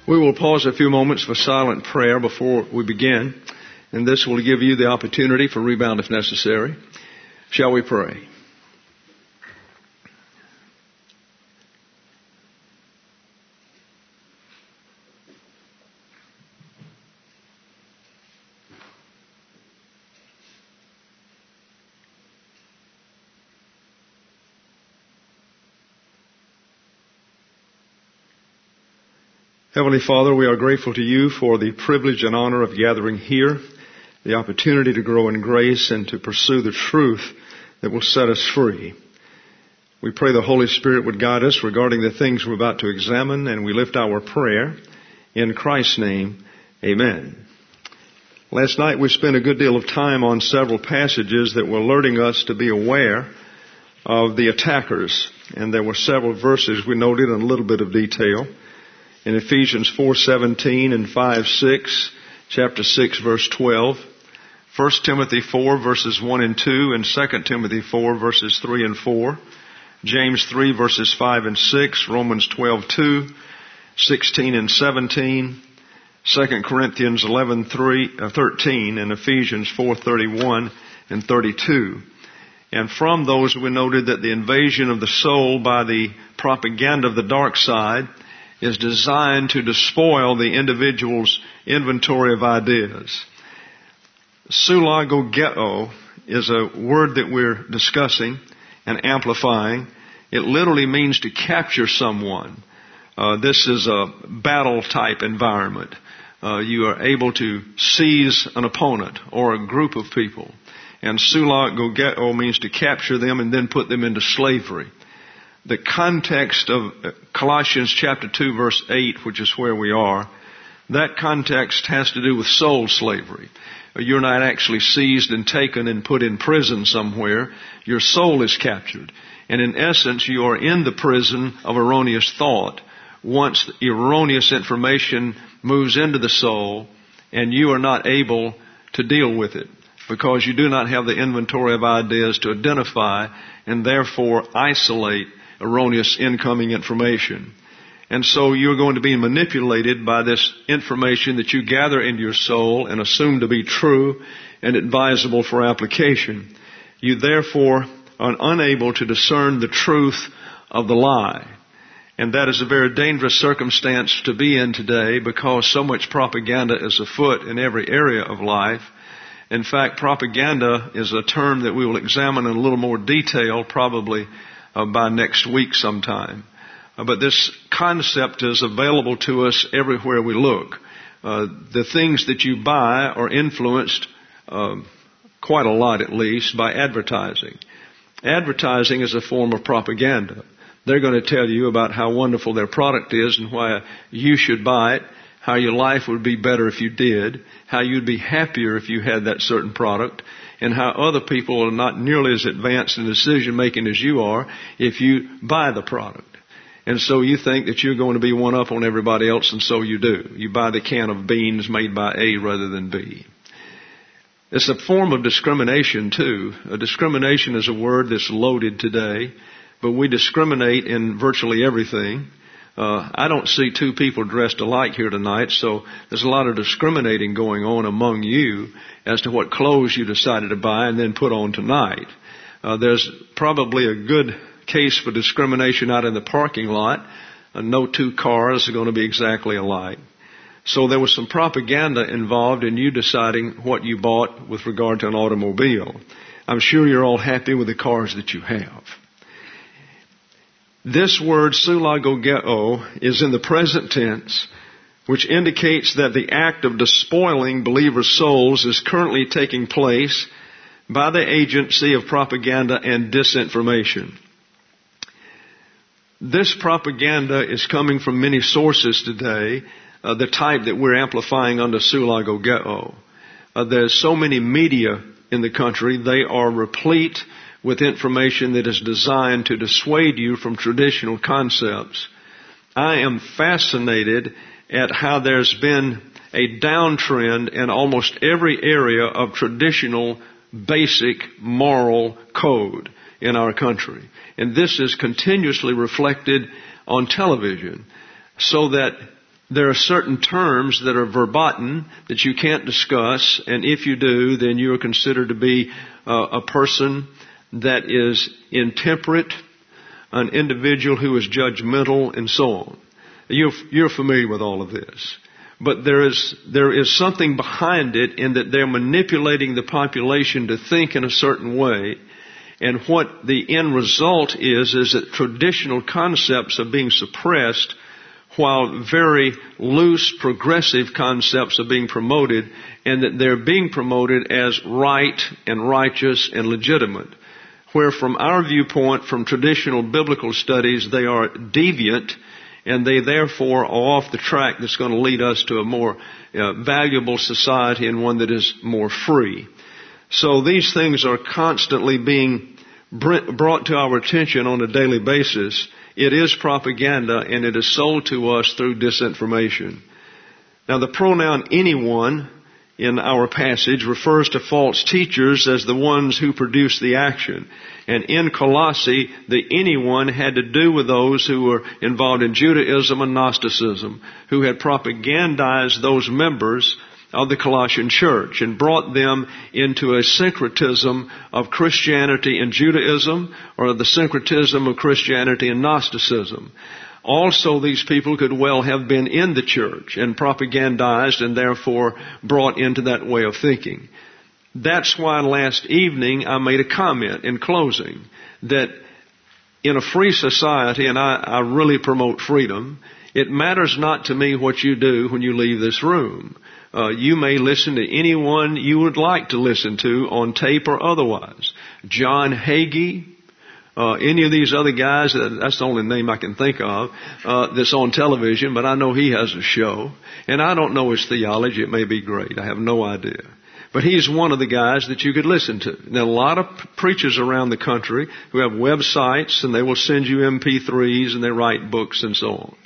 We will pause a few moments for silent prayer before we begin, and this will give you the opportunity for rebound if necessary. Shall we pray? Heavenly Father, we are grateful to you for the privilege and honor of gathering here, the opportunity to grow in grace and to pursue the truth that will set us free. We pray the Holy Spirit would guide us regarding the things we're about to examine, and we lift our prayer in Christ's name. Amen. Last night we spent a good deal of time on several passages that were alerting us to be aware of the attackers, and there were several verses we noted in a little bit of detail. In Ephesians 4:17 and 5:6, chapter 6, verse 12, 1 Timothy 4, verses 1 and 2, and 2 Timothy 4, verses 3 and 4, James 3, verses 5 and 6, Romans 12:2, 16 and 17, 2 Corinthians 13, and Ephesians 4:31 and 32. And from those we noted that the invasion of the soul by the propaganda of the dark side is designed to despoil the individual's inventory of ideas. Sulagogeo is a word that we're discussing and amplifying. It literally means to capture someone. This is a battle type environment. You are able to seize an opponent or a group of people. And sulagogeo means to capture them and then put them into slavery. The context of Colossians chapter 2 verse 8, which is where we are, that context has to do with soul slavery. You're not actually seized and taken and put in prison somewhere. Your soul is captured. And in essence, you are in the prison of erroneous thought. Once erroneous information moves into the soul and you are not able to deal with it because you do not have the inventory of ideas to identify and therefore isolate erroneous incoming information. And so you're going to be manipulated by this information that you gather into your soul and assume to be true and advisable for application. You therefore are unable to discern the truth of the lie. And that is a very dangerous circumstance to be in today because so much propaganda is afoot in every area of life. In fact, propaganda is a term that we will examine in a little more detail probably by next week sometime. But this concept is available to us everywhere we look. The things that you buy are influenced, quite a lot at least, by advertising. Advertising is a form of propaganda. They're going to tell you about how wonderful their product is and why you should buy it, how your life would be better if you did, how you'd be happier if you had that certain product, and how other people are not nearly as advanced in decision making as you are if you buy the product. And so you think that you're going to be one up on everybody else, and so you do. You buy the can of beans made by A rather than B. It's a form of discrimination too. Discrimination is a word that's loaded today, but we discriminate in virtually everything. I don't see two people dressed alike here tonight, so there's a lot of discriminating going on among you as to what clothes you decided to buy and then put on tonight. There's probably a good case for discrimination out in the parking lot. No two cars are going to be exactly alike. So there was some propaganda involved in you deciding what you bought with regard to an automobile. I'm sure you're all happy with the cars that you have. This word sulagogeo is in the present tense, which indicates that the act of despoiling believers' souls is currently taking place by the agency of propaganda and disinformation. This propaganda is coming from many sources today, the type that we're amplifying under sulagogeo. There's so many media in the country, they are replete with information that is designed to dissuade you from traditional concepts. I am fascinated at how there's been a downtrend in almost every area of traditional, basic moral code in our country. And this is continuously reflected on television, so that there are certain terms that are verboten that you can't discuss, and if you do, then you are considered to be a person that is intemperate, an individual who is judgmental, and so on. You're familiar with all of this. But there is something behind it in that they're manipulating the population to think in a certain way. And what the end result is that traditional concepts are being suppressed while very loose progressive concepts are being promoted, and that they're being promoted as right and righteous and legitimate. Where from our viewpoint, from traditional biblical studies, they are deviant, and they therefore are off the track that's going to lead us to a more valuable society and one that is more free. So these things are constantly being brought to our attention on a daily basis. It is propaganda, and it is sold to us through disinformation. Now, the pronoun anyone in our passage refers to false teachers as the ones who produce the action. And in Colossae, the anyone had to do with those who were involved in Judaism and Gnosticism, who had propagandized those members of the Colossian church and brought them into a syncretism of Christianity and Judaism, or the syncretism of Christianity and Gnosticism. Also, these people could well have been in the church and propagandized and therefore brought into that way of thinking. That's why last evening I made a comment in closing that in a free society, and I really promote freedom, it matters not to me what you do when you leave this room. You may listen to anyone you would like to listen to on tape or otherwise. John Hagee, any of these other guys, that's the only name I can think of, that's on television, but I know he has a show. And I don't know his theology. It may be great. I have no idea. But he's one of the guys that you could listen to. Now, a lot of preachers around the country who have websites, and they will send you MP3s, and they write books and so on.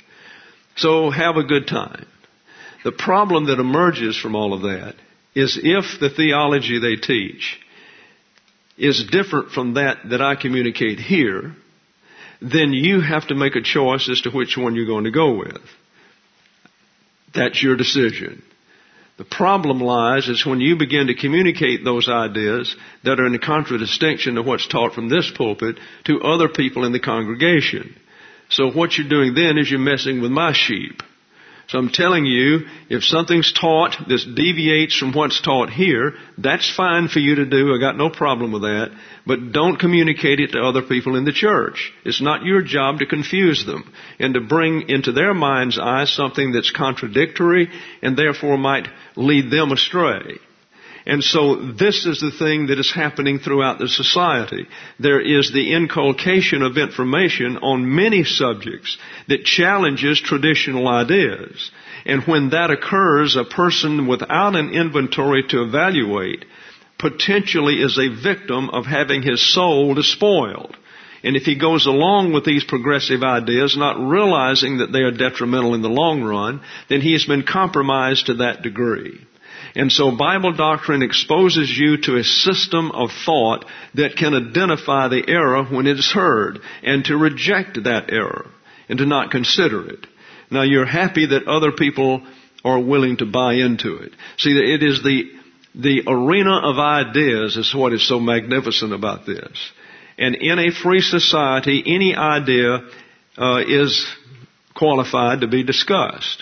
So have a good time. The problem that emerges from all of that is if the theology they teach is different from that I communicate here, then you have to make a choice as to which one you're going to go with. That's your decision. The problem lies is when you begin to communicate those ideas that are in contradistinction to what's taught from this pulpit to other people in the congregation. So what you're doing then is you're messing with my sheep. So I'm telling you, if something's taught that deviates from what's taught here, that's fine for you to do. I got no problem with that. But don't communicate it to other people in the church. It's not your job to confuse them and to bring into their mind's eye something that's contradictory and therefore might lead them astray. And so this is the thing that is happening throughout the society. There is the inculcation of information on many subjects that challenges traditional ideas. And when that occurs, a person without an inventory to evaluate potentially is a victim of having his soul despoiled. And if he goes along with these progressive ideas, not realizing that they are detrimental in the long run, then he has been compromised to that degree. And so Bible doctrine exposes you to a system of thought that can identify the error when it is heard and to reject that error and to not consider it. Now you're happy that other people are willing to buy into it. See, it is the arena of ideas is what is so magnificent about this. And in a free society, any idea is qualified to be discussed.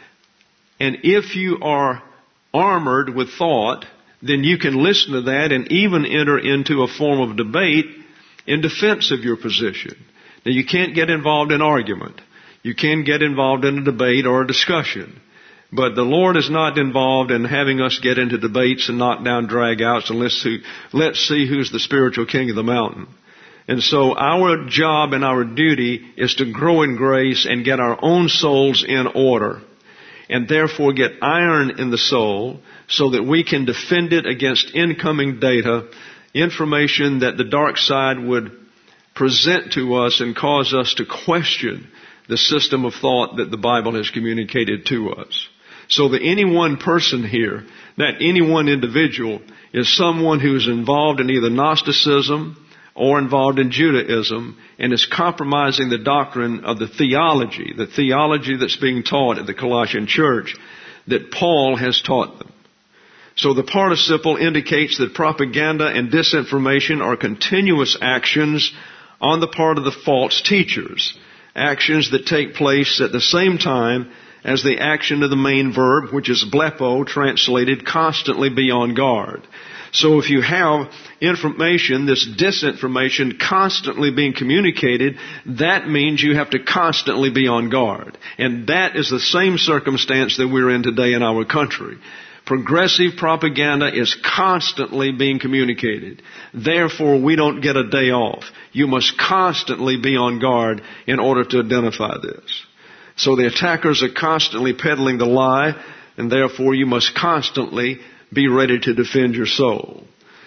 And if you are armored with thought, then you can listen to that and even enter into a form of debate in defense of your position. Now, you can't get involved in argument. You can get involved in a debate or a discussion. But the Lord is not involved in having us get into debates and knock down drag-outs and let's see who's the spiritual king of the mountain. And so our job and our duty is to grow in grace and get our own souls in order, and therefore get iron in the soul so that we can defend it against incoming data, information that the dark side would present to us and cause us to question the system of thought that the Bible has communicated to us. So that any one person here, that any one individual is someone who is involved in either Gnosticism or involved in Judaism and is compromising the doctrine of the theology that's being taught at the Colossian church that Paul has taught them. So the participle indicates that propaganda and disinformation are continuous actions on the part of the false teachers, actions that take place at the same time as the action of the main verb, which is blepo, translated constantly be on guard. So if you have information, this disinformation constantly being communicated, that means you have to constantly be on guard. And that is the same circumstance that we're in today in our country. Progressive propaganda is constantly being communicated. Therefore, we don't get a day off. You must constantly be on guard in order to identify this. So the attackers are constantly peddling the lie, and therefore you must constantly be ready to defend your soul.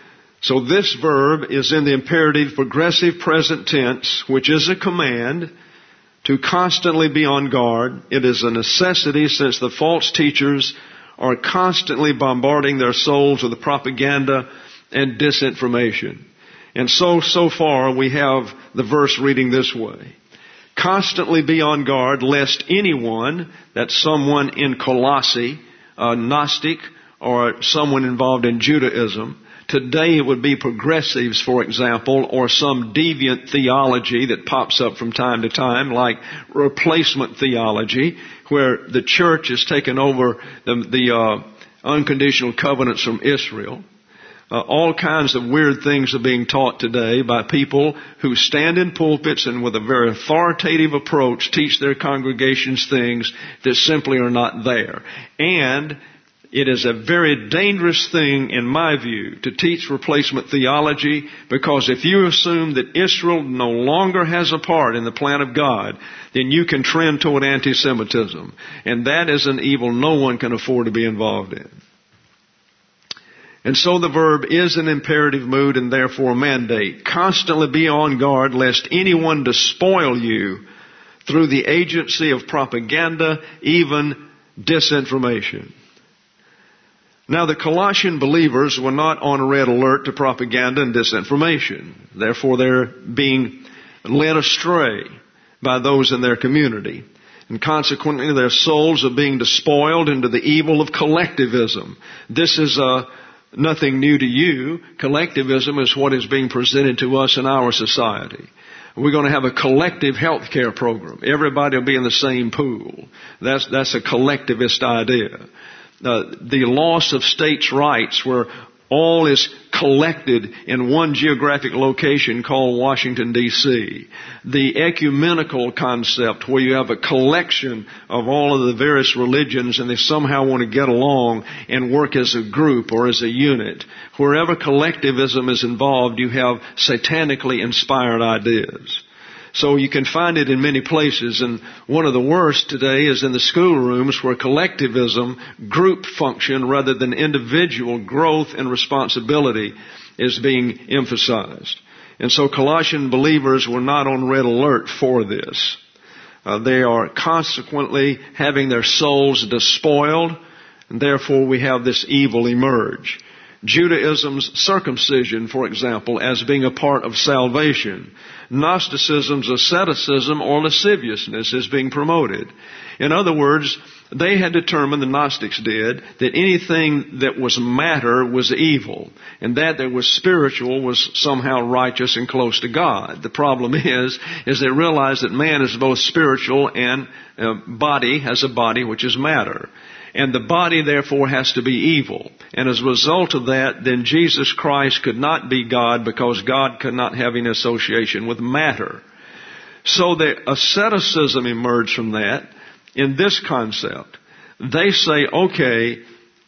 So this verb is in the imperative progressive present tense, which is a command to constantly be on guard. It is a necessity since the false teachers are constantly bombarding their souls with the propaganda and disinformation. And so far we have the verse reading this way. Constantly be on guard lest anyone, that's someone in Colossae, a Gnostic, or someone involved in Judaism. Today it would be progressives, for example, or some deviant theology that pops up from time to time, like replacement theology, where the church has taken over the unconditional covenants from Israel. All kinds of weird things are being taught today by people who stand in pulpits and with a very authoritative approach teach their congregations things that simply are not there. And it is a very dangerous thing, in my view, to teach replacement theology, because if you assume that Israel no longer has a part in the plan of God, then you can trend toward anti-Semitism. And that is an evil no one can afford to be involved in. And so the verb is an imperative mood and therefore a mandate. Constantly be on guard lest anyone despoil you through the agency of propaganda, even disinformation. Now the Colossian believers were not on red alert to propaganda and disinformation. Therefore they're being led astray by those in their community. And consequently their souls are being despoiled into the evil of collectivism. This is nothing new to you. Collectivism is what is being presented to us in our society. We're going to have a collective health care program. Everybody will be in the same pool. That's a collectivist idea. The loss of states' rights, where all is collected in one geographic location called Washington, D.C. The ecumenical concept, where you have a collection of all of the various religions and they somehow want to get along and work as a group or as a unit. Wherever collectivism is involved, you have satanically inspired ideas. So you can find it in many places, and one of the worst today is in the schoolrooms, where collectivism, group function rather than individual growth and responsibility is being emphasized. And so Colossian believers were not on red alert for this. They are consequently having their souls despoiled, and therefore we have this evil emerge. Judaism's circumcision, for example, as being a part of salvation. Gnosticism's asceticism or lasciviousness is being promoted. In other words, they had determined, the Gnostics did, that anything that was matter was evil, and that was spiritual was somehow righteous and close to God. The problem is they realize that man is both spiritual and body, has a body which is matter. And the body, therefore, has to be evil. And as a result of that, then Jesus Christ could not be God, because God could not have any association with matter. So the asceticism emerged from that in this concept. They say, okay,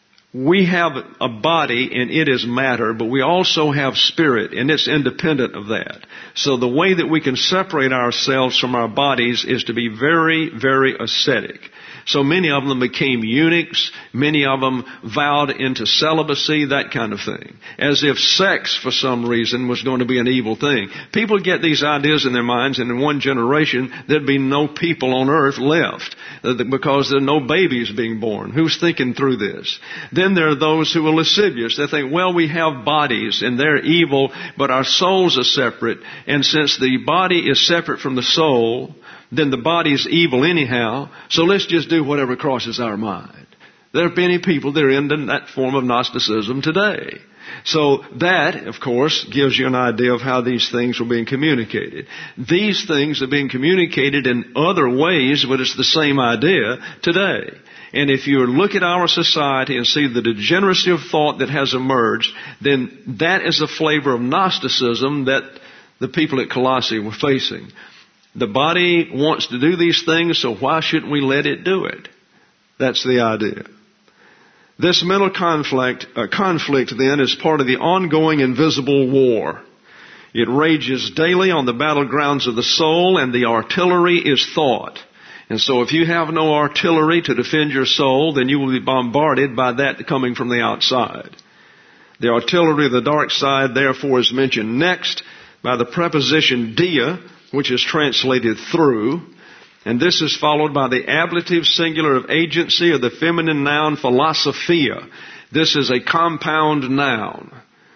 we have a body and it is matter, but we also have spirit and it's independent of that. So the way that we can separate ourselves from our bodies is to be very, very ascetic. So many of them became eunuchs. Many of them vowed into celibacy, that kind of thing. As if sex, for some reason, was going to be an evil thing. People get these ideas in their minds, and in one generation, there'd be no people on earth left, because there are no babies being born. Who's thinking through this? Then there are those who are lascivious. They think, well, we have bodies and they're evil, but our souls are separate. And since the body is separate from the soul, then the body is evil anyhow. So let's just do whatever crosses our mind. There are many people that are in that form of Gnosticism today. So that, of course, gives you an idea of how these things were being communicated. These things are being communicated in other ways, but it's the same idea today. And if you look at our society and see the degeneracy of thought that has emerged, then that is a flavor of Gnosticism that the people at Colossae were facing. The body wants to do these things, so why shouldn't we let it do it? That's the idea. This mental conflict then is part of the ongoing invisible war. It rages daily on the battlegrounds of the soul, and the artillery is thought. And so if you have no artillery to defend your soul, then you will be bombarded by that coming from the outside. The artillery of the dark side, therefore, is mentioned next by the preposition dia, which is translated through. And this is followed by the ablative singular of agency of the feminine noun philosophia. This is a compound noun.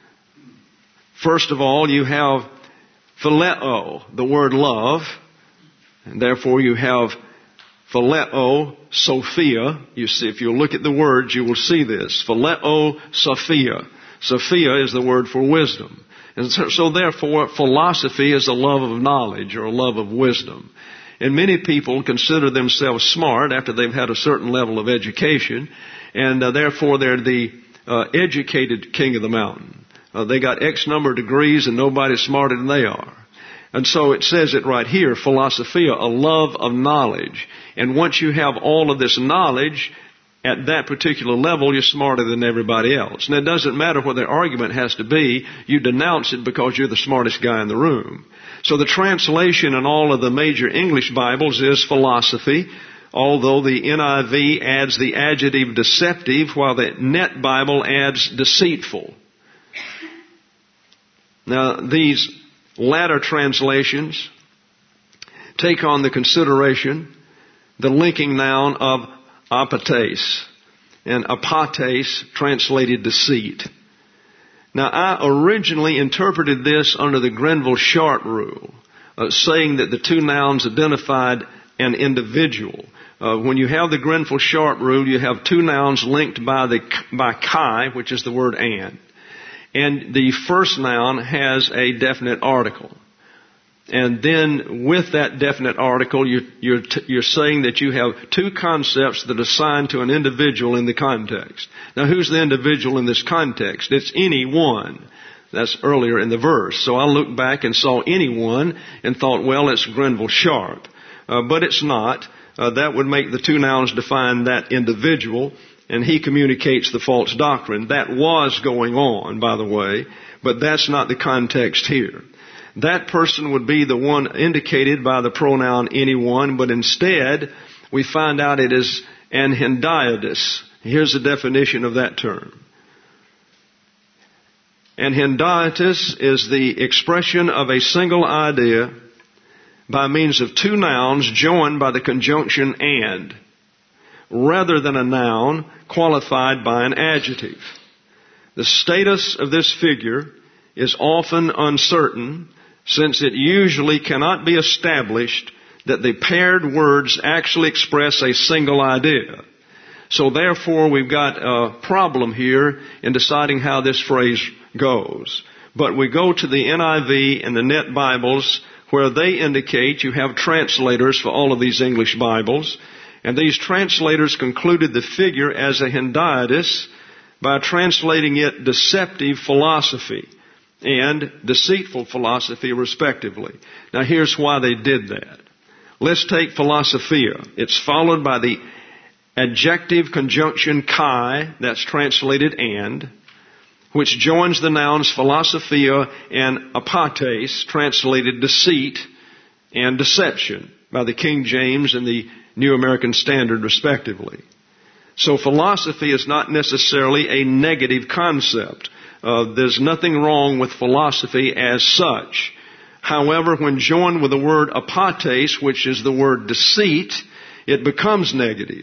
First of all, you have phileo, the word love, and therefore you have phileo sophia. You see, if you look at the words, you will see this. Phileo sophia. Sophia is the word for wisdom. And so therefore, philosophy is a love of knowledge or a love of wisdom. And many people consider themselves smart after they've had a certain level of education, and therefore they're the educated king of the mountain. They got X number of degrees and nobody's smarter than they are. And so it says it right here, philosophia, a love of knowledge. And once you have all of this knowledge, at that particular level, you're smarter than everybody else. And it doesn't matter what the argument has to be, you denounce it because you're the smartest guy in the room. So the translation in all of the major English Bibles is philosophy, although the NIV adds the adjective deceptive, while the Net Bible adds deceitful. Now, these latter translations take on the consideration the linking noun of apates, and apates translated deceit. Now, I originally interpreted this under the Grenville-Sharp rule, saying that the two nouns identified an individual. When you have the Grenville-Sharp rule, you have two nouns linked by chi, which is the word and the first noun has a definite article. And then with that definite article, you're saying that you have two concepts that are assigned to an individual in the context. Now, who's the individual in this context? It's anyone. That's earlier in the verse. So I looked back and saw anyone and thought, well, it's Grenville-Sharp. But it's not. That would make the two nouns define that individual, and he communicates the false doctrine. That was going on, by the way, but that's not the context here. That person would be the one indicated by the pronoun anyone, but instead we find out it is an hendiadys. Here's the definition of that term. An hendiadys is the expression of a single idea by means of two nouns joined by the conjunction and, rather than a noun qualified by an adjective. The status of this figure is often uncertain, since it usually cannot be established that the paired words actually express a single idea. So therefore, we've got a problem here in deciding how this phrase goes. But we go to the NIV and the Net Bibles, where they indicate you have translators for all of these English Bibles, and these translators concluded the figure as a hendiadys by translating it deceptive philosophy and deceitful philosophy, respectively. Now, here's why they did that. Let's take philosophia. It's followed by the adjective conjunction kai, that's translated and, which joins the nouns philosophia and apates, translated deceit and deception, by the King James and the New American Standard, respectively. So philosophy is not necessarily a negative concept. There's nothing wrong with philosophy as such. However, when joined with the word apates, which is the word deceit, it becomes negative.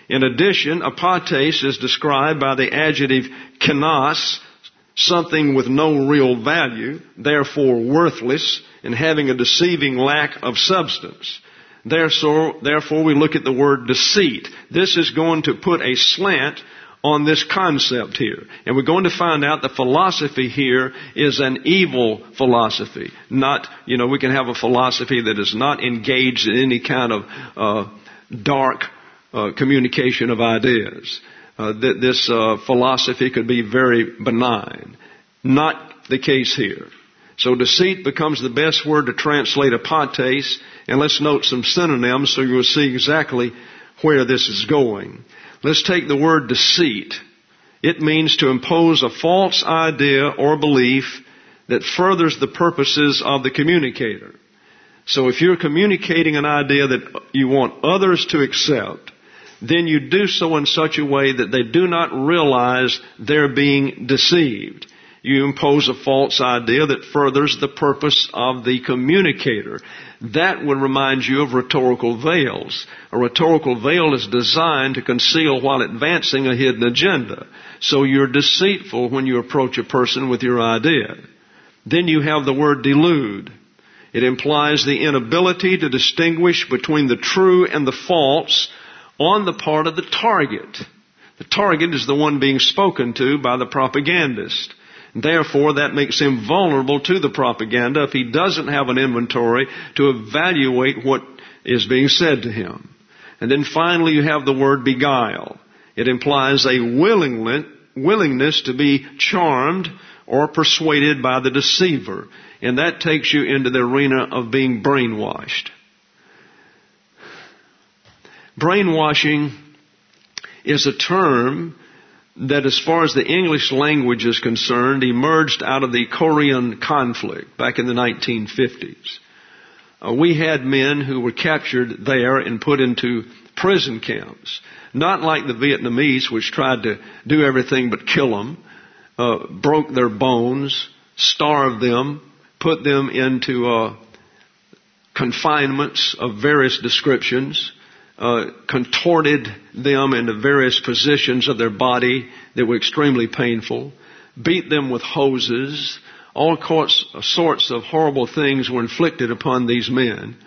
In addition, apates is described by the adjective kenos, something with no real value, therefore worthless, and having a deceiving lack of substance. Therefore, we look at the word deceit. This is going to put a slant on this concept here. And we're going to find out the philosophy here is an evil philosophy. Not, we can have a philosophy that is not engaged in any kind of dark communication of ideas. This philosophy could be very benign. Not the case here. So deceit becomes the best word to translate apates. And let's note some synonyms so you'll see exactly where this is going. Let's take the word deceit. It means to impose a false idea or belief that furthers the purposes of the communicator. So if you're communicating an idea that you want others to accept, then you do so in such a way that they do not realize they're being deceived. You impose a false idea that furthers the purpose of the communicator. That would remind you of rhetorical veils. A rhetorical veil is designed to conceal while advancing a hidden agenda. So you're deceitful when you approach a person with your idea. Then you have the word delude. It implies the inability to distinguish between the true and the false on the part of the target. The target is the one being spoken to by the propagandist. Therefore, that makes him vulnerable to the propaganda if he doesn't have an inventory to evaluate what is being said to him. And then finally, you have the word beguile. It implies a willingness to be charmed or persuaded by the deceiver. And that takes you into the arena of being brainwashed. Brainwashing is a term that, as far as the English language is concerned, emerged out of the Korean conflict back in the 1950s. We had men who were captured there and put into prison camps. Not like the Vietnamese, which tried to do everything but kill them, broke their bones, starved them, put them into confinements of various descriptions, contorted them into various positions of their body that were extremely painful, beat them with hoses. All sorts of horrible things were inflicted upon these men.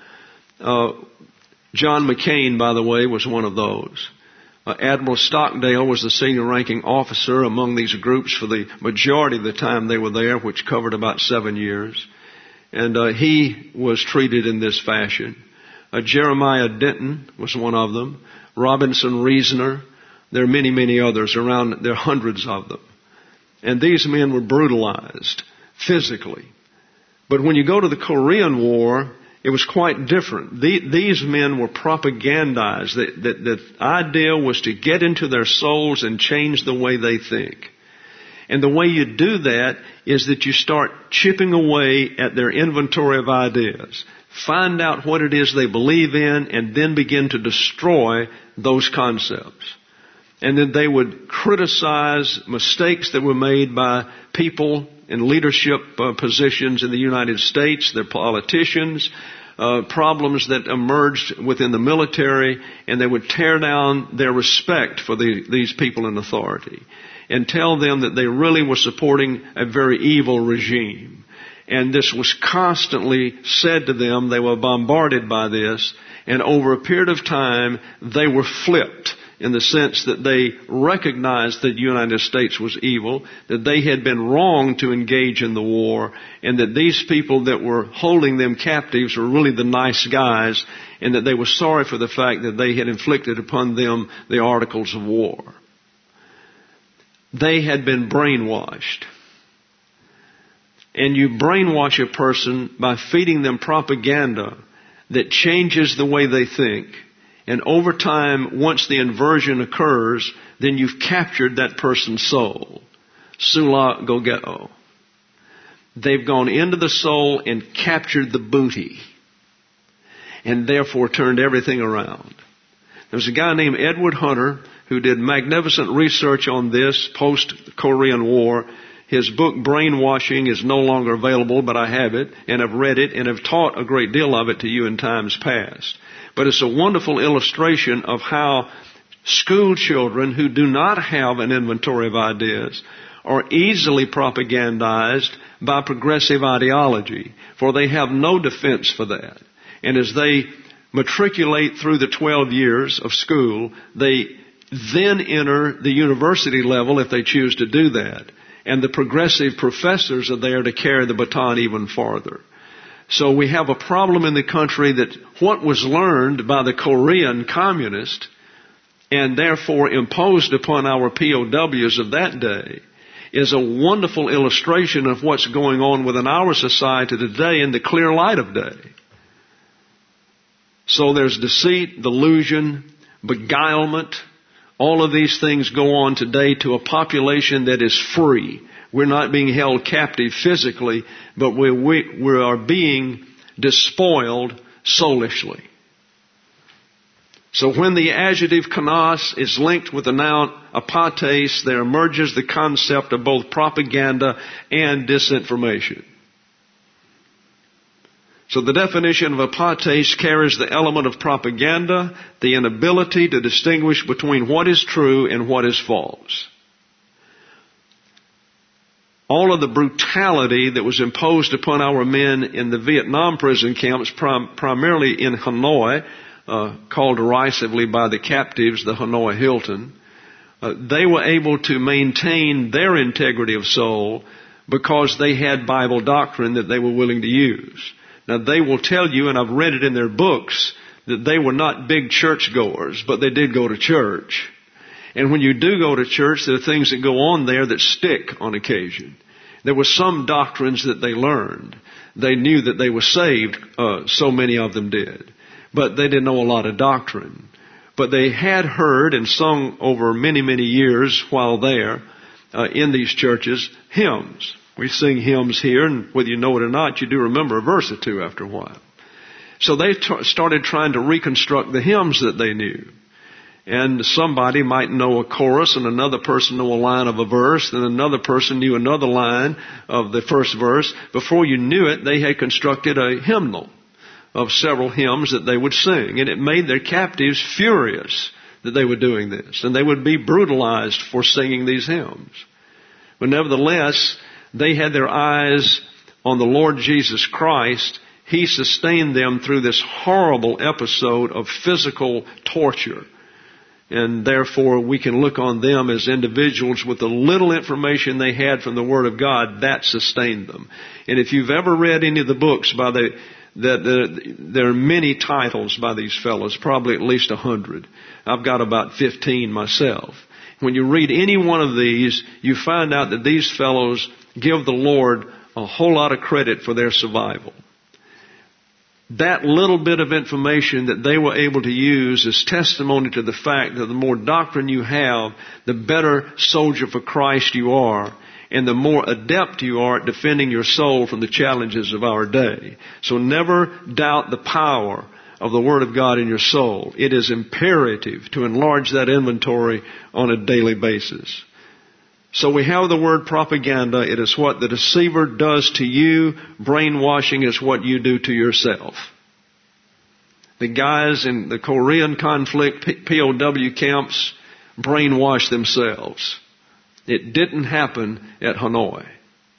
John McCain, by the way, was one of those. Admiral Stockdale was the senior ranking officer among these groups for the majority of the time they were there, which covered about 7 years. And he was treated in this fashion. Jeremiah Denton was one of them. Robinson Reasoner. There are many, many others around. There are hundreds of them. And these men were brutalized physically. But when you go to the Korean War, it was quite different. These men were propagandized. The idea was to get into their souls and change the way they think. And the way you do that is that you start chipping away at their inventory of ideas. Find out what it is they believe in and then begin to destroy those concepts. And then they would criticize mistakes that were made by people in leadership positions in the United States, their politicians, problems that emerged within the military, and they would tear down their respect for these people in authority and tell them that they really were supporting a very evil regime. And this was constantly said to them. They were bombarded by this. And over a period of time, they were flipped in the sense that they recognized that the United States was evil, that they had been wrong to engage in the war, and that these people that were holding them captives were really the nice guys, and that they were sorry for the fact that they had inflicted upon them the articles of war. They had been brainwashed. And you brainwash a person by feeding them propaganda that changes the way they think. And over time, once the inversion occurs, then you've captured that person's soul. Sula Gogeo. They've gone into the soul and captured the booty. And therefore turned everything around. There was a guy named Edward Hunter who did magnificent research on this post-Korean War. His book, Brainwashing, is no longer available, but I have it, and I've read it, and have taught a great deal of it to you in times past. But it's a wonderful illustration of how School children who do not have an inventory of ideas are easily propagandized by progressive ideology, for they have no defense for that. And as they matriculate through the 12 years of school, they then enter the university level if they choose to do that. And the progressive professors are there to carry the baton even farther. So we have a problem in the country that what was learned by the Korean communist and therefore imposed upon our POWs of that day is a wonderful illustration of what's going on within our society today in the clear light of day. So there's deceit, delusion, beguilement. All of these things go on today to a population that is free. We're not being held captive physically, but we are being despoiled soulishly. So when the adjective kanos is linked with the noun apates, there emerges the concept of both propaganda and disinformation. So the definition of apates carries the element of propaganda, the inability to distinguish between what is true and what is false. All of the brutality that was imposed upon our men in the Vietnam prison camps, primarily in Hanoi, called derisively by the captives the Hanoi Hilton, they were able to maintain their integrity of soul because they had Bible doctrine that they were willing to use. Now they will tell you, and I've read it in their books, that they were not big churchgoers, but they did go to church. And when you do go to church, there are things that go on there that stick on occasion. There were some doctrines that they learned. They knew that they were saved, so many of them did. But they didn't know a lot of doctrine. But they had heard and sung over many, many years while there in these churches hymns. We sing hymns here, and whether you know it or not, you do remember a verse or two after a while. So they started trying to reconstruct the hymns that they knew. And somebody might know a chorus, and another person knew a line of a verse, and another person knew another line of the first verse. Before you knew it, they had constructed a hymnal of several hymns that they would sing. And it made their captives furious that they were doing this. And they would be brutalized for singing these hymns. But nevertheless, they had their eyes on the Lord Jesus Christ. He sustained them through this horrible episode of physical torture. And therefore, we can look on them as individuals with the little information they had from the Word of God that sustained them. And if you've ever read any of the books there are many titles by these fellows, probably at least 100. I've got about 15 myself. When you read any one of these, you find out that these fellows give the Lord a whole lot of credit for their survival. That little bit of information that they were able to use is testimony to the fact that the more doctrine you have, the better soldier for Christ you are, and the more adept you are at defending your soul from the challenges of our day. So never doubt the power of the Word of God in your soul. It is imperative to enlarge that inventory on a daily basis. So we have the word propaganda. It is what the deceiver does to you. Brainwashing is what you do to yourself. The guys in the Korean conflict, POW camps, brainwashed themselves. It didn't happen at Hanoi.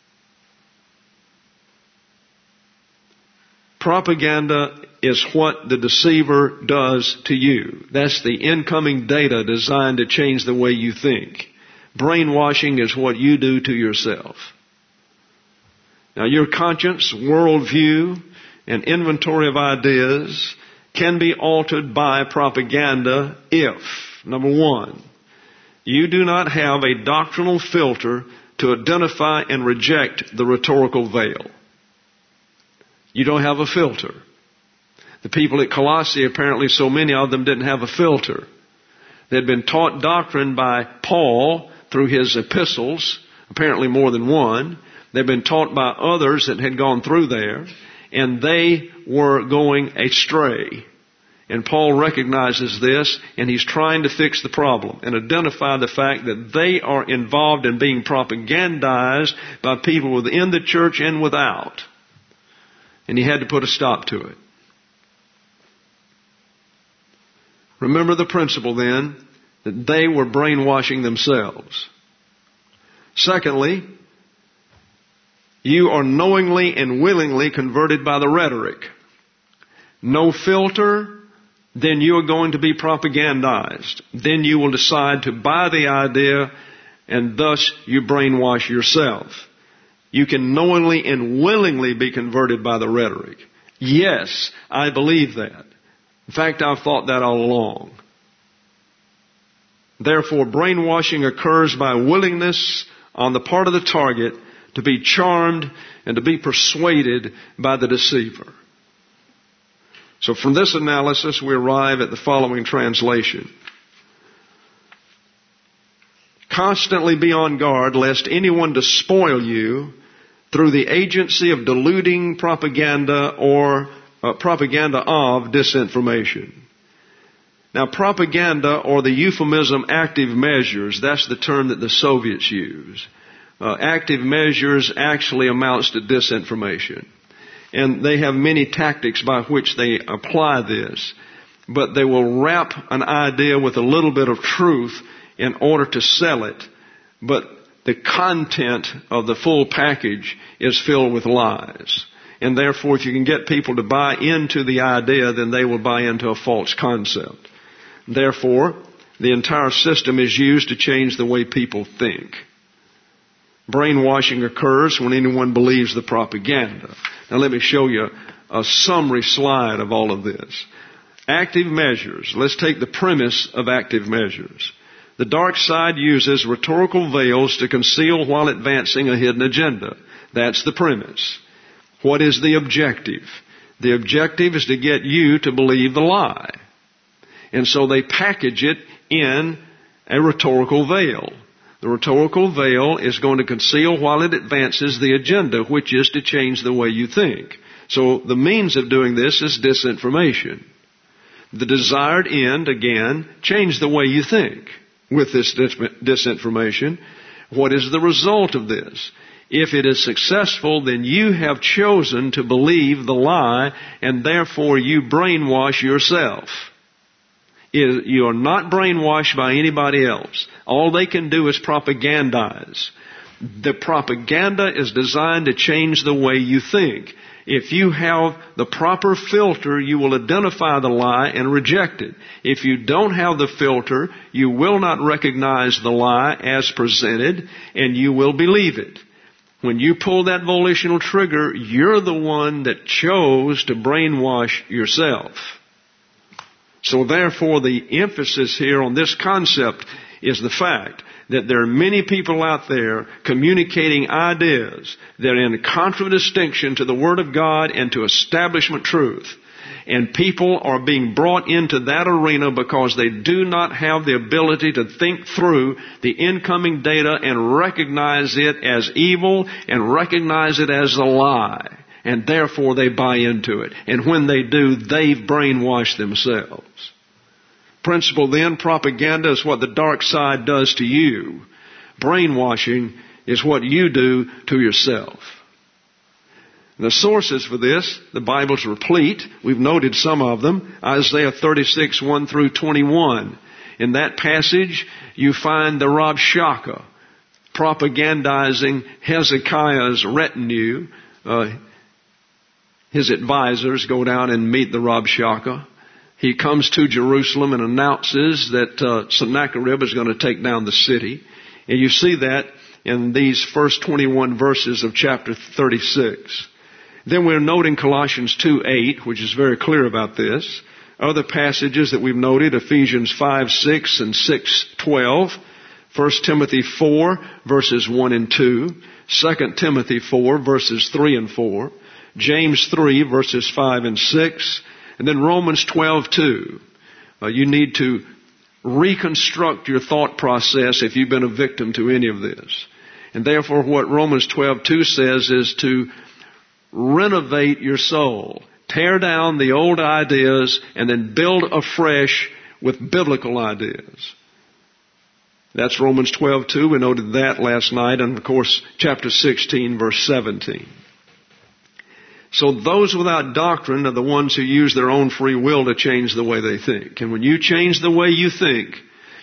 Propaganda is what the deceiver does to you. That's the incoming data designed to change the way you think. Brainwashing is what you do to yourself. Now, your conscience, worldview, and inventory of ideas can be altered by propaganda if, number one, you do not have a doctrinal filter to identify and reject the rhetorical veil. You don't have a filter. The people at Colossae, apparently so many of them didn't have a filter. They'd been taught doctrine by Paul through his epistles, apparently more than one. They'd been taught by others that had gone through there, and they were going astray. And Paul recognizes this, and he's trying to fix the problem and identify the fact that they are involved in being propagandized by people within the church and without. And he had to put a stop to it. Remember the principle then, that they were brainwashing themselves. Secondly, you are knowingly and willingly converted by the rhetoric. No filter, then you are going to be propagandized. Then you will decide to buy the idea, and thus you brainwash yourself. You can knowingly and willingly be converted by the rhetoric. Yes, I believe that. In fact, I've thought that all along. Therefore, brainwashing occurs by willingness on the part of the target to be charmed and to be persuaded by the deceiver. So from this analysis, we arrive at the following translation. Constantly be on guard lest anyone despoil you through the agency of deluding propaganda or propaganda of disinformation. Now, propaganda, or the euphemism active measures, that's the term that the Soviets use. Active measures actually amounts to disinformation. And they have many tactics by which they apply this. But they will wrap an idea with a little bit of truth in order to sell it. But the content of the full package is filled with lies. And therefore, if you can get people to buy into the idea, then they will buy into a false concept. Therefore, the entire system is used to change the way people think. Brainwashing occurs when anyone believes the propaganda. Now let me show you a summary slide of all of this. Active measures. Let's take the premise of active measures. The dark side uses rhetorical veils to conceal while advancing a hidden agenda. That's the premise. What is the objective? The objective is to get you to believe the lie. And so they package it in a rhetorical veil. The rhetorical veil is going to conceal while it advances the agenda, which is to change the way you think. So the means of doing this is disinformation. The desired end, again, change the way you think with this disinformation. What is the result of this? If it is successful, then you have chosen to believe the lie, and therefore you brainwash yourself. You are not brainwashed by anybody else. All they can do is propagandize. The propaganda is designed to change the way you think. If you have the proper filter, you will identify the lie and reject it. If you don't have the filter, you will not recognize the lie as presented, and you will believe it. When you pull that volitional trigger, you're the one that chose to brainwash yourself. So therefore, the emphasis here on this concept is the fact that there are many people out there communicating ideas that are in contradistinction to the Word of God and to establishment truth. And people are being brought into that arena because they do not have the ability to think through the incoming data and recognize it as evil and recognize it as a lie. And therefore they buy into it. And when they do, they've brainwashed themselves. Principle then, propaganda is what the dark side does to you. Brainwashing is what you do to yourself. The sources for this, the Bible's replete. We've noted some of them. Isaiah 36, 1 through 21. In that passage, you find the Rabshakeh propagandizing Hezekiah's retinue. His advisors go down and meet the Rabshakeh. He comes to Jerusalem and announces that Sennacherib is going to take down the city. And you see that in these first 21 verses of chapter 36. Then we're noting Colossians 2:8, which is very clear about this. Other passages that we've noted, Ephesians 5:6 and 6:12. 1 Timothy 4, verses 1 and 2. 2 Timothy 4, verses 3 and 4. James 3, verses 5 and 6. And then Romans 12:2. You need to reconstruct your thought process if you've been a victim to any of this. And therefore what Romans 12:2 says is to renovate your soul. Tear down the old ideas and then build afresh with biblical ideas. That's Romans 12:2. We noted that last night. And of course, chapter 16, verse 17. So those without doctrine are the ones who use their own free will to change the way they think. And when you change the way you think,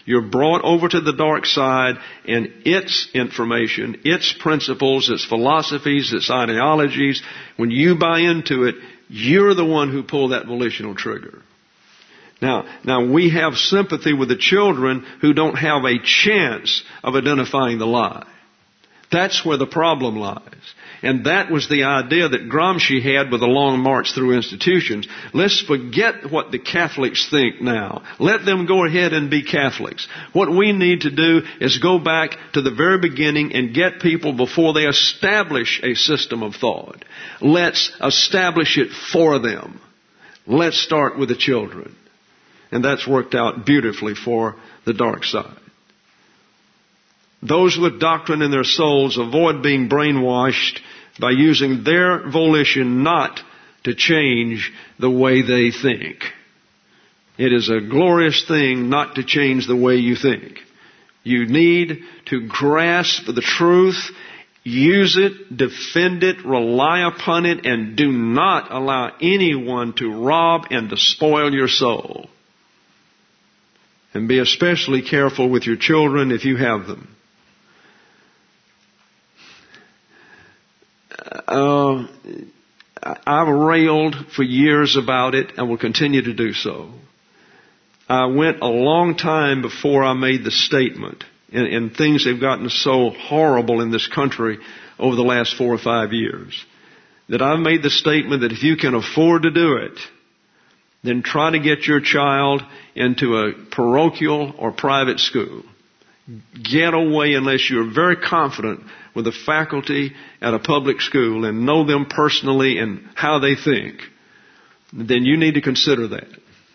You're brought over to the dark side, and its information, its principles, its philosophies, its ideologies, when you buy into it, you're the one who pulled that volitional trigger. Now we have sympathy with the children who don't have a chance of identifying the lie. That's where the problem lies. And that was the idea that Gramsci had with the long march through institutions. Let's forget what the Catholics think now. Let them go ahead and be Catholics. What we need to do is go back to the very beginning and get people before they establish a system of thought. Let's establish it for them. Let's start with the children. And that's worked out beautifully for the dark side. Those with doctrine in their souls avoid being brainwashed by using their volition not to change the way they think. It is a glorious thing not to change the way you think. You need to grasp the truth, use it, defend it, rely upon it, and do not allow anyone to rob and to spoil your soul. And be especially careful with your children if you have them. I've railed for years about it and will continue to do so. I went a long time before I made the statement, and things have gotten so horrible in this country over the last 4 or 5 years, that I've made the statement that if you can afford to do it, then try to get your child into a parochial or private school. Get away unless you're very confident with the faculty at a public school and know them personally and how they think. Then you need to consider that.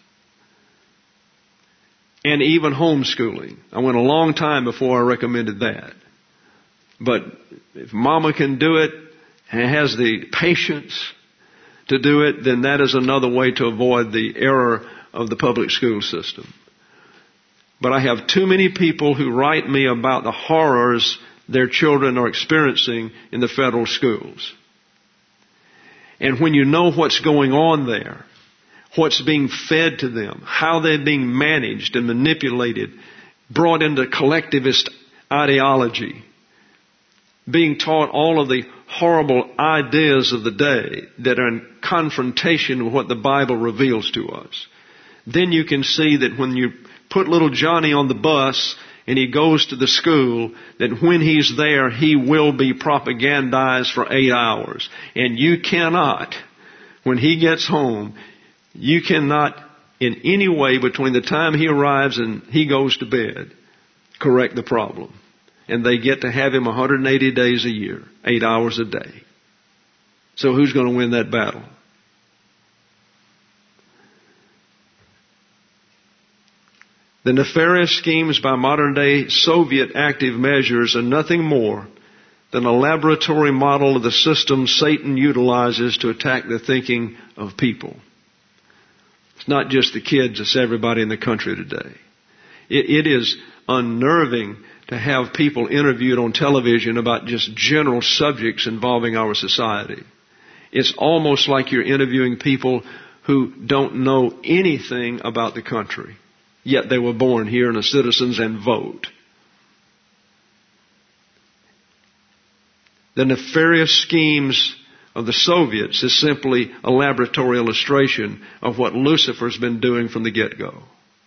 And even homeschooling. I went a long time before I recommended that. But if mama can do it and has the patience to do it, then that is another way to avoid the error of the public school system. But I have too many people who write me about the horrors their children are experiencing in the federal schools. And when you know what's going on there, what's being fed to them, how they're being managed and manipulated, brought into collectivist ideology, being taught all of the horrible ideas of the day that are in confrontation with what the Bible reveals to us, then you can see that when you put little Johnny on the bus and he goes to the school, that when he's there, he will be propagandized for 8 hours. And you cannot, when he gets home, you cannot in any way between the time he arrives and he goes to bed correct the problem. And they get to have him 180 days a year, 8 hours a day. So who's going to win that battle? The nefarious schemes by modern-day Soviet active measures are nothing more than a laboratory model of the system Satan utilizes to attack the thinking of people. It's not just the kids, it's everybody in the country today. It is unnerving to have people interviewed on television about just general subjects involving our society. It's almost like you're interviewing people who don't know anything about the country. Yet they were born here and are citizens and vote. The nefarious schemes of the Soviets is simply a laboratory illustration of what Lucifer's been doing from the get-go.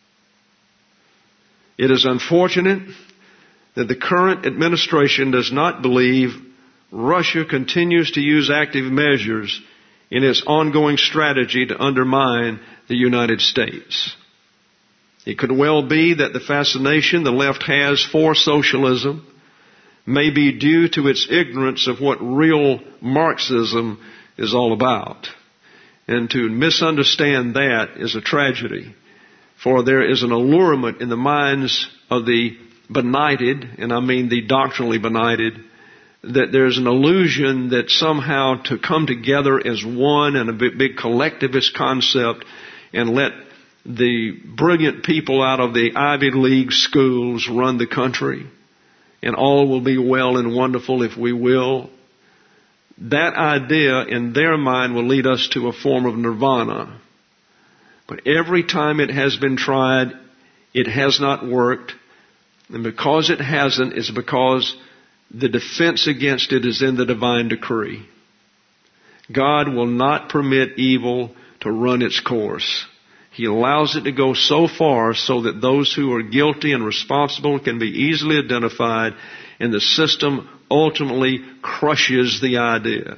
It is unfortunate that the current administration does not believe Russia continues to use active measures in its ongoing strategy to undermine the United States. It could well be that the fascination the left has for socialism may be due to its ignorance of what real Marxism is all about. And to misunderstand that is a tragedy. For there is an allurement in the minds of the benighted, and I mean the doctrinally benighted, that there's an illusion that somehow to come together as one and a big collectivist concept and let the brilliant people out of the Ivy League schools run the country, and all will be well and wonderful if we will. That idea in their mind will lead us to a form of nirvana. But every time it has been tried, It has not worked. And because it hasn't, it's because the defense against it is in the divine decree. God will not permit evil to run its course. He allows it to go so far so that those who are guilty and responsible can be easily identified, and the system ultimately crushes the idea.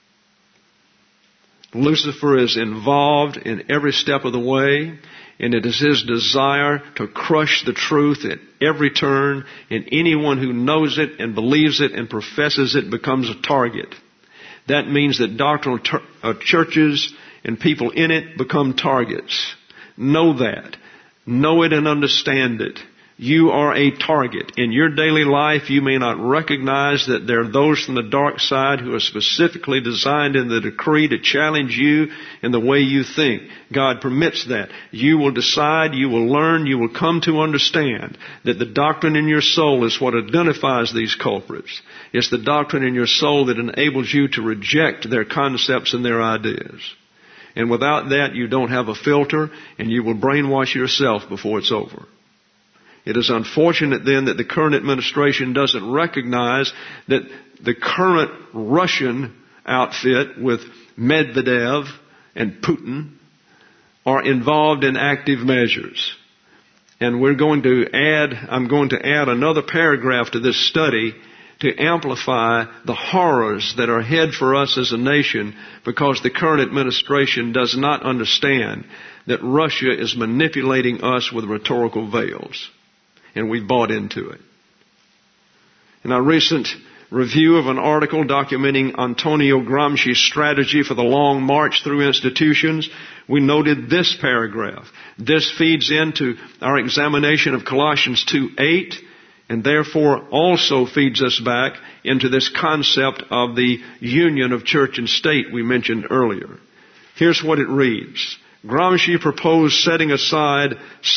Lucifer is involved in every step of the way, and it is his desire to crush the truth at every turn, and anyone who knows it and believes it and professes it becomes a target. That means that doctrinal churches and people in it become targets. Know that. Know it and understand it. You are a target. In your daily life, you may not recognize that there are those from the dark side who are specifically designed in the decree to challenge you in the way you think. God permits that. You will decide, you will learn, you will come to understand that the doctrine in your soul is what identifies these culprits. It's the doctrine in your soul that enables you to reject their concepts and their ideas. And without that, you don't have a filter, and you will brainwash yourself before it's over. It is unfortunate then that the current administration doesn't recognize that the current Russian outfit with Medvedev and Putin are involved in active measures. And I'm going to add another paragraph to this study to amplify the horrors that are ahead for us as a nation, because the current administration does not understand that Russia is manipulating us with rhetorical veils. And we've bought into it. In our recent review of an article documenting Antonio Gramsci's strategy for the long march through institutions, we noted this paragraph. This feeds into our examination of Colossians 2:8, and therefore also feeds us back into this concept of the union of church and state we mentioned earlier. Here's what it reads. Gramsci proposed setting aside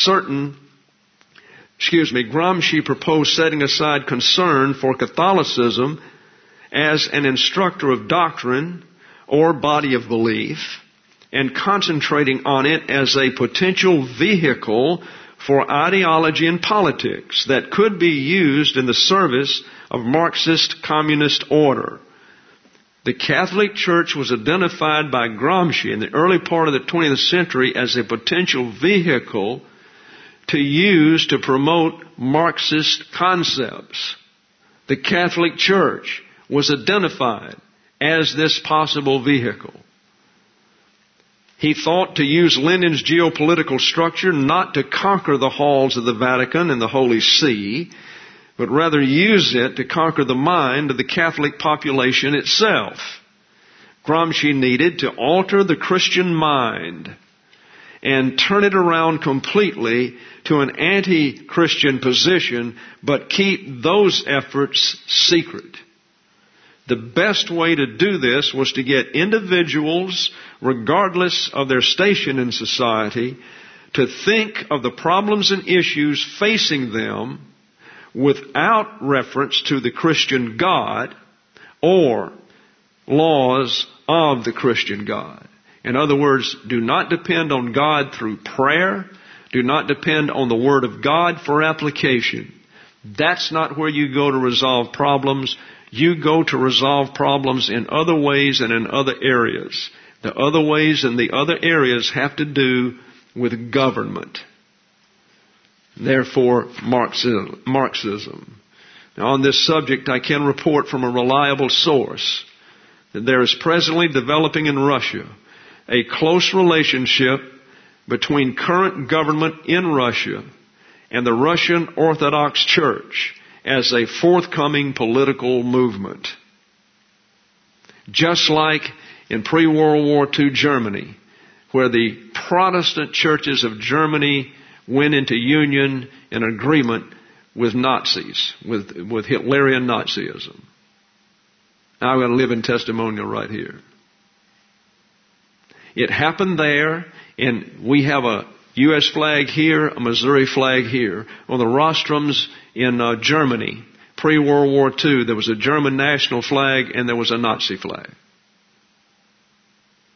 concern for Catholicism as an instructor of doctrine or body of belief, and concentrating on it as a potential vehicle for ideology and politics that could be used in the service of Marxist communist order. The Catholic Church was identified by Gramsci in the early part of the 20th century as a potential vehicle to use to promote Marxist concepts. The Catholic Church was identified as this possible vehicle. He thought to use Lenin's geopolitical structure not to conquer the halls of the Vatican and the Holy See, but rather use it to conquer the mind of the Catholic population itself. Gramsci needed to alter the Christian mind and turn it around completely to an anti-Christian position, but keep those efforts secret. The best way to do this was to get individuals, regardless of their station in society, to think of the problems and issues facing them without reference to the Christian God or laws of the Christian God. In other words, do not depend on God through prayer. Do not depend on the Word of God for application. That's not where you go to resolve problems. You go to resolve problems in other ways and in other areas. The other ways and the other areas have to do with government. Therefore, Marxism. Now, on this subject, I can report from a reliable source that there is presently developing in Russia a close relationship between current government in Russia and the Russian Orthodox Church as a forthcoming political movement. Just like in pre-World War II Germany, where the Protestant churches of Germany went into union and agreement with Nazis, with Hitlerian Nazism. Now I'm going to live in testimonial right here. It happened there, and we have a U.S. flag here, a Missouri flag here. On the rostrums in Germany, pre-World War II, there was a German national flag and there was a Nazi flag.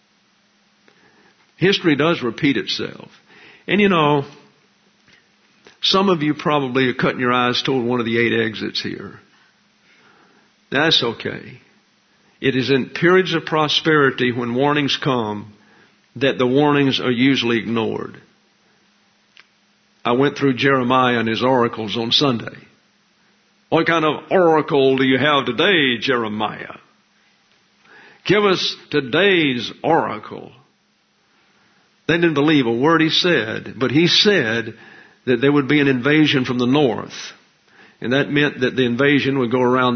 History does repeat itself. And you know, Some of you probably are cutting your eyes toward one of the 8 exits here. That's okay. It is in periods of prosperity when warnings come that the warnings are usually ignored. I went through Jeremiah and his oracles on Sunday. What kind of oracle do you have today, Jeremiah? Give us today's oracle. They didn't believe a word he said, but he said that there would be an invasion from the north. And that meant that the invasion would go around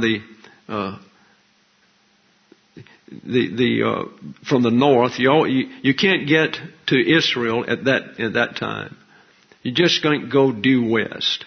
from the north. You can't get to Israel at that time. You just can't go due west.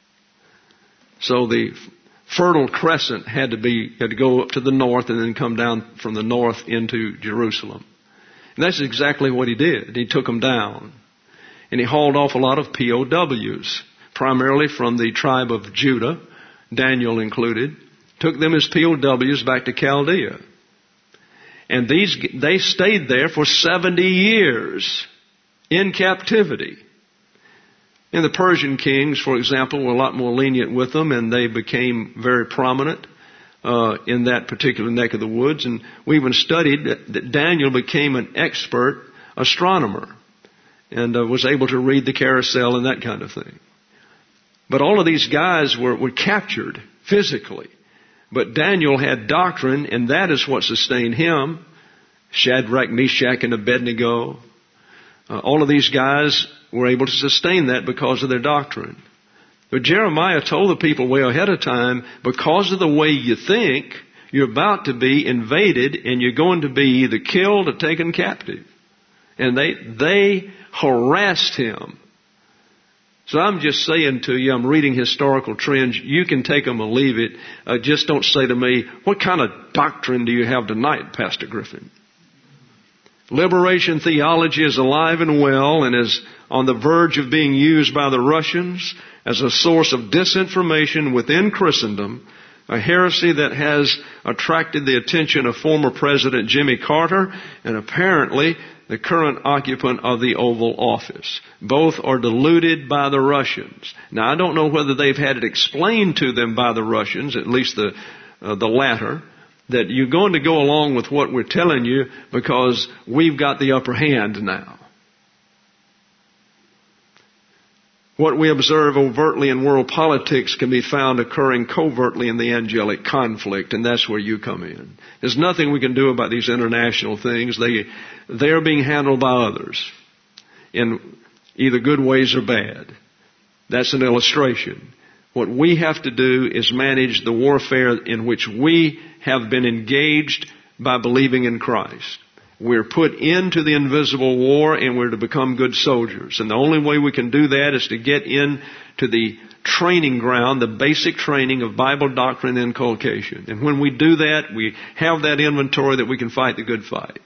So the Fertile Crescent had to go up to the north and then come down from the north into Jerusalem. And that's exactly what he did. He took them down. And he hauled off a lot of POWs, primarily from the tribe of Judah, Daniel included. Took them as POWs back to Chaldea. And they stayed there for 70 years in captivity. And the Persian kings, for example, were a lot more lenient with them, and they became very prominent in that particular neck of the woods. And we even studied that Daniel became an expert astronomer and was able to read the carousel and that kind of thing. But all of these guys were captured physically. But Daniel had doctrine, and that is what sustained him. Shadrach, Meshach, and Abednego. All of these guys were able to sustain that because of their doctrine. But Jeremiah told the people way ahead of time, because of the way you think, you're about to be invaded and you're going to be either killed or taken captive. And they harassed him. So I'm just saying to you, I'm reading historical trends. You can take them or leave it. Just don't say to me, what kind of doctrine do you have tonight, Pastor Griffin? Liberation theology is alive and well and is on the verge of being used by the Russians as a source of disinformation within Christendom, a heresy that has attracted the attention of former President Jimmy Carter and apparently the current occupant of the Oval Office. Both are deluded by the Russians. Now, I don't know whether they've had it explained to them by the Russians, at least the latter, that you're going to go along with what we're telling you because we've got the upper hand now. What we observe overtly in world politics can be found occurring covertly in the angelic conflict, and that's where you come in. There's nothing we can do about these international things. They're being handled by others in either good ways or bad. That's an illustration. What we have to do is manage the warfare in which we have been engaged by believing in Christ. We're put into the invisible war and we're to become good soldiers. And the only way we can do that is to get into the training ground, the basic training of Bible doctrine and inculcation. And when we do that, we have that inventory that we can fight the good fight.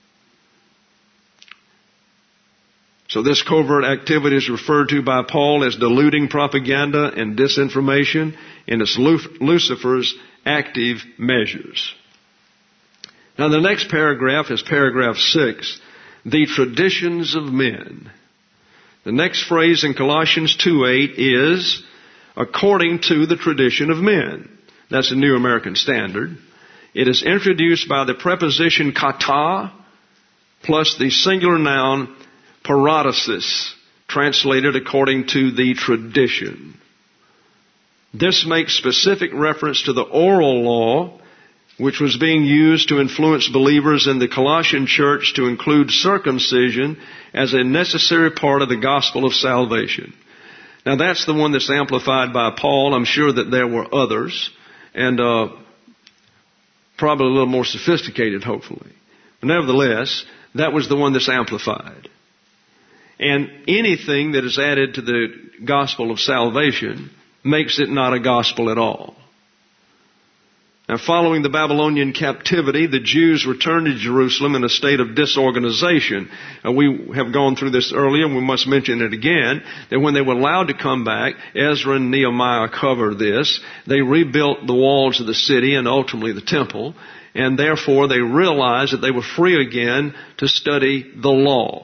So this covert activity is referred to by Paul as deluding propaganda and disinformation, and it's Lucifer's active measures. Now the next paragraph is paragraph 6, the traditions of men. The next phrase in Colossians 2:8 is, according to the tradition of men. That's a New American Standard. It is introduced by the preposition kata plus the singular noun paradosis, translated according to the tradition. This makes specific reference to the oral law, which was being used to influence believers in the Colossian church to include circumcision as a necessary part of the gospel of salvation. Now that's the one that's amplified by Paul. I'm sure that there were others, and probably a little more sophisticated, hopefully. But nevertheless, that was the one that's amplified. And anything that is added to the gospel of salvation makes it not a gospel at all. Now, following the Babylonian captivity, the Jews returned to Jerusalem in a state of disorganization. We have gone through this earlier, and we must mention it again, that when they were allowed to come back, Ezra and Nehemiah covered this. They rebuilt the walls of the city and ultimately the temple, and therefore they realized that they were free again to study the law.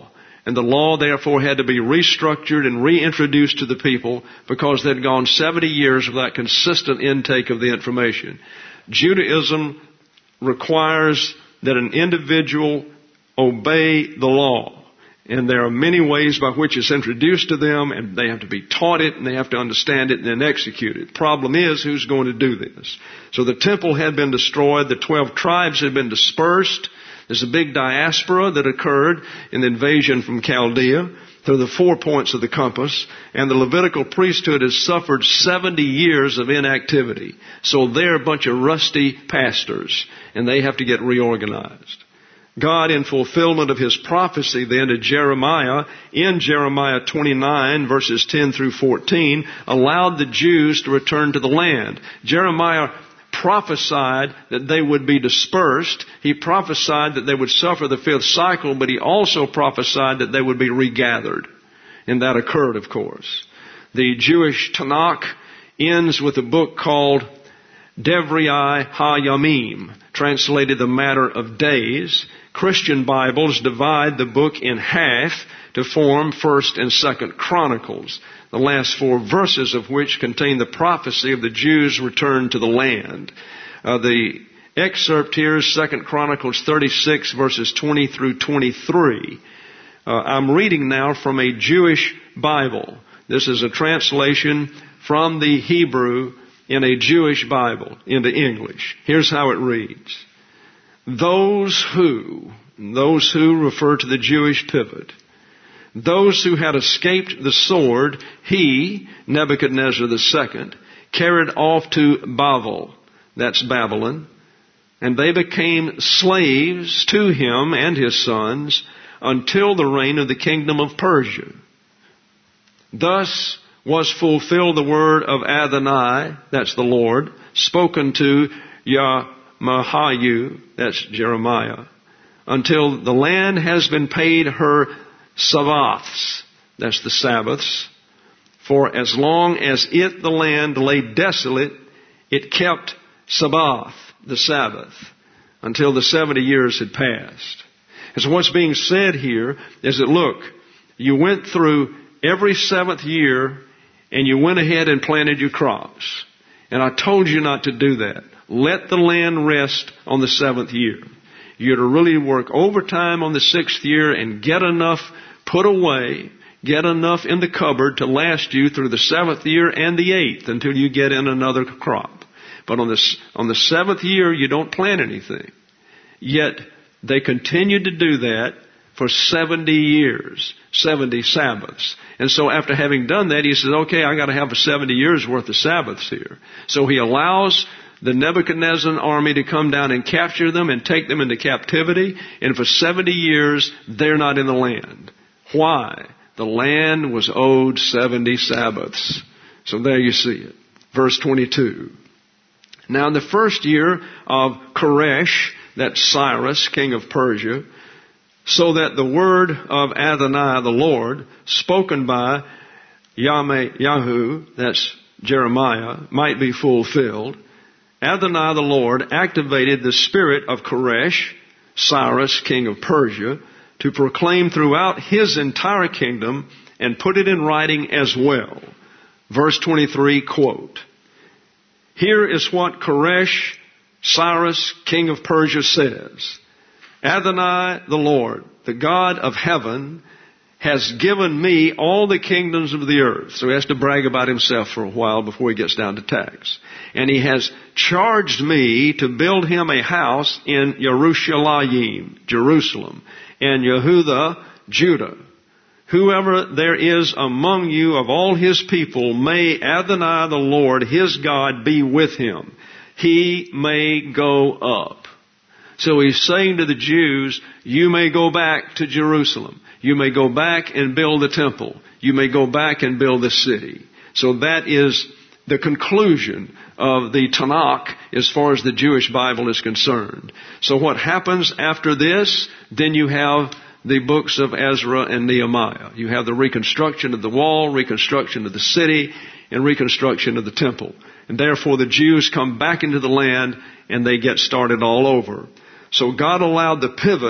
And the law, therefore, had to be restructured and reintroduced to the people because they'd gone 70 years without consistent intake of the information. Judaism requires that an individual obey the law. And there are many ways by which it's introduced to them, and they have to be taught it, and they have to understand it and then execute it. The problem is, who's going to do this? So the temple had been destroyed. The 12 tribes had been dispersed. There's a big diaspora that occurred in the invasion from Chaldea through the 4 points of the compass. And the Levitical priesthood has suffered 70 years of inactivity. So they're a bunch of rusty pastors, and they have to get reorganized. God, in fulfillment of His prophecy then to Jeremiah, in Jeremiah 29, verses 10 through 14, allowed the Jews to return to the land. Jeremiah prophesied that they would be dispersed. He prophesied that they would suffer the 5th cycle, but he also prophesied that they would be regathered. And that occurred, of course. The Jewish Tanakh ends with a book called Devrei HaYamim, translated the matter of days. Christian Bibles divide the book in half to form 1st and 2nd Chronicles, the last 4 verses of which contain the prophecy of the Jews' return to the land. The excerpt here is 2nd Chronicles 36, verses 20 through 23. I'm reading now from a Jewish Bible. This is a translation from the Hebrew in a Jewish Bible into English. Here's how it reads. Those who refer to the Jewish pivot, those who had escaped the sword, he, Nebuchadnezzar II, carried off to Bavel, that's Babylon, and they became slaves to him and his sons until the reign of the kingdom of Persia. Thus was fulfilled the word of Adonai, that's the Lord, spoken to Mahayu, that's Jeremiah, until the land has been paid her Sabbaths, that's the Sabbaths. For as long as the land, lay desolate, it kept Sabbath, the Sabbath, until the 70 years had passed. And so what's being said here is that, look, you went through every 7th year and you went ahead and planted your crops. And I told you not to do that. Let the land rest on the 7th year. You're to really work overtime on the 6th year and get enough put away, get enough in the cupboard to last you through the 7th year and the 8th until you get in another crop. But on the 7th year, you don't plant anything. Yet they continued to do that for 70 years, 70 Sabbaths. And so after having done that, he says, okay, I got to have 70 years worth of Sabbaths here. So he allows the Nebuchadnezzar army to come down and capture them and take them into captivity. And for 70 years, they're not in the land. Why? The land was owed 70 Sabbaths. So there you see it. Verse 22. Now in the 1st year of Koresh, that's Cyrus, king of Persia, so that the word of Adonai, the Lord, spoken by Yahu, that's Jeremiah, might be fulfilled, Adonai, the Lord, activated the spirit of Koresh, Cyrus, king of Persia, to proclaim throughout his entire kingdom and put it in writing as well. Verse 23, quote, here is what Koresh, Cyrus, king of Persia, says. Adonai, the Lord, the God of heaven, has given me all the kingdoms of the earth. So he has to brag about himself for a while before he gets down to tax. And he has charged me to build him a house in Yerushalayim, Jerusalem, and Yehuda, Judah. Whoever there is among you of all his people, may Adonai the Lord, his God, be with him. He may go up. So he's saying to the Jews, you may go back to Jerusalem. You may go back and build the temple. You may go back and build the city. So that is the conclusion of the Tanakh as far as the Jewish Bible is concerned. So what happens after this? Then you have the books of Ezra and Nehemiah. You have the reconstruction of the wall, reconstruction of the city, and reconstruction of the temple. And therefore the Jews come back into the land and they get started all over. So God allowed the pivot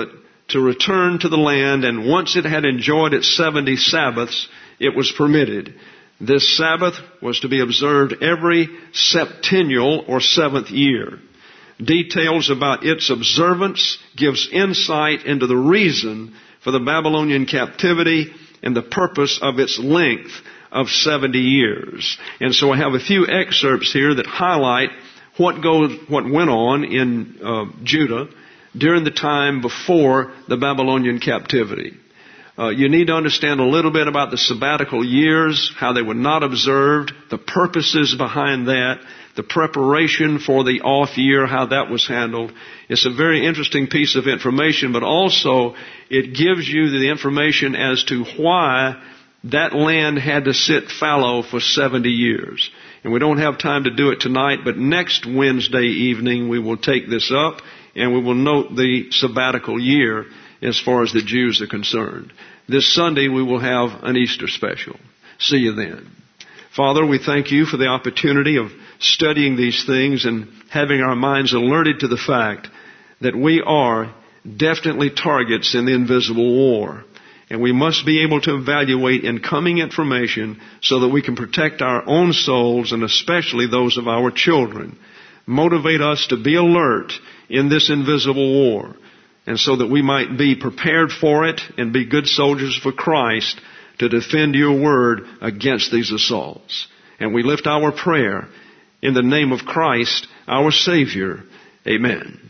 to return to the land, and once it had enjoyed its 70 Sabbaths, it was permitted. This Sabbath was to be observed every septennial or seventh year. Details about its observance gives insight into the reason for the Babylonian captivity and the purpose of its length of 70 years. And so I have a few excerpts here that highlight what went on in Judah during the time before the Babylonian captivity. You need to understand a little bit about the sabbatical years, how they were not observed, the purposes behind that, the preparation for the off year, how that was handled. It's a very interesting piece of information, but also it gives you the information as to why that land had to sit fallow for 70 years. And we don't have time to do it tonight, but next Wednesday evening we will take this up and we will note the sabbatical year as far as the Jews are concerned. This Sunday we will have an Easter special. See you then. Father, we thank you for the opportunity of studying these things and having our minds alerted to the fact that we are definitely targets in the invisible war. And we must be able to evaluate incoming information so that we can protect our own souls and especially those of our children. Motivate us to be alert in this invisible war, and so that we might be prepared for it and be good soldiers for Christ to defend your word against these assaults. And we lift our prayer in the name of Christ, our Savior. Amen.